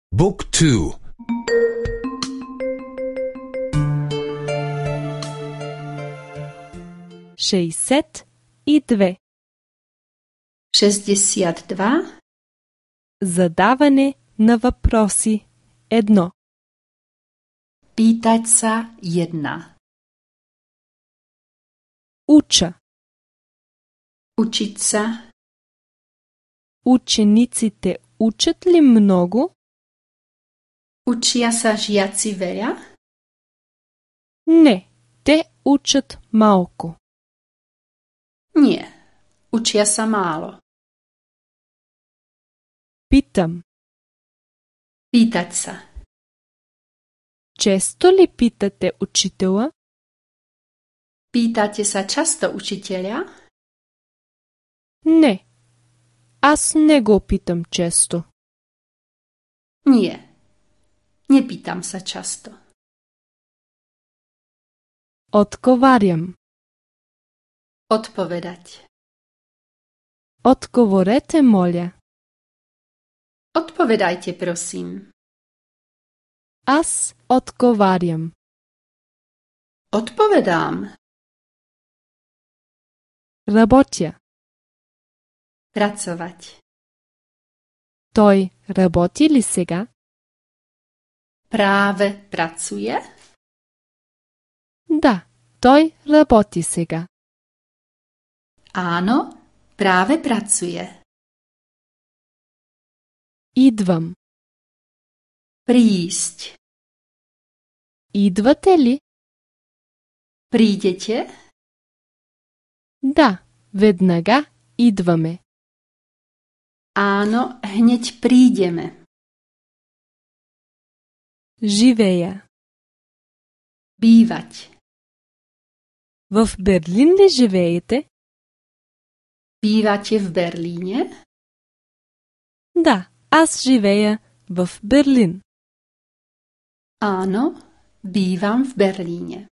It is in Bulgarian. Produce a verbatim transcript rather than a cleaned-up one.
Book two. шестдесет и две. шестьдесят два. Задаване на въпроси. Едно. Pýtať sa jedna. Уча. Učiť sa. Учениците учат ли много? Učia sa žiaci veľa? Не, те учат малко. Nie. Učia sa málo. Питам. Pýtať sa. Често ли питате учителя? Pýtate sa často učiteľa? Не. Аз не го питам често. Nie. Nepýtam sa často. Отговарям. Odpovedať. Отговорете, моля. Odpovedajte, prosím. Аз отговарям. Odpovedám. Работя. Pracovať. Той работи ли сега? Práve pracuje? Да, той работи сега. Áno, práve pracuje. Идвам. Prísť. Идвате ли? Prídete? Да, веднага идваме. Áno, hneď prídeme. Живея. Bývať. В Берлин ли живеете? Bývate v Berlíne? Да, аз живея в Берлин. Áno, bývam v Berlíne.